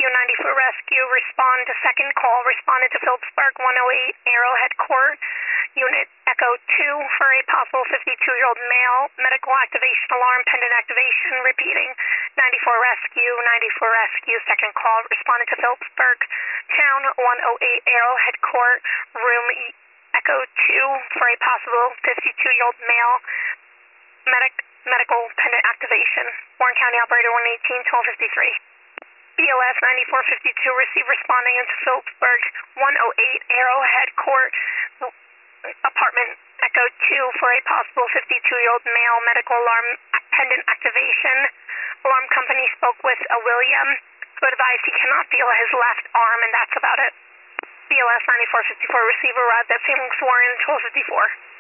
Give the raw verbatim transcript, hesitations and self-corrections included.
Rescue, ninety-four Rescue, respond to second call, responded to Phillipsburg one oh eight Arrowhead Court, Unit Echo two for a possible fifty-two-year-old male, medical activation alarm pending activation, repeating, ninety-four Rescue, ninety-four Rescue, second call, responded to Phillipsburg Town one oh eight Arrowhead Court, room Echo two for a possible fifty-two-year-old male, medic medical pending activation. Warren County Operator one eighteen, twelve fifty-three. B L S ninety-four fifty-two, receive responding into Phillipsburg one oh eight Arrowhead Court, apartment Echo two for a possible fifty-two-year-old male, medical alarm pending activation. Alarm company spoke with a William, who advised he cannot feel his left arm, and that's about it. B L S ninety-four fifty-four, receiver arrived at Saint Luke's Warren, twelve fifty-four.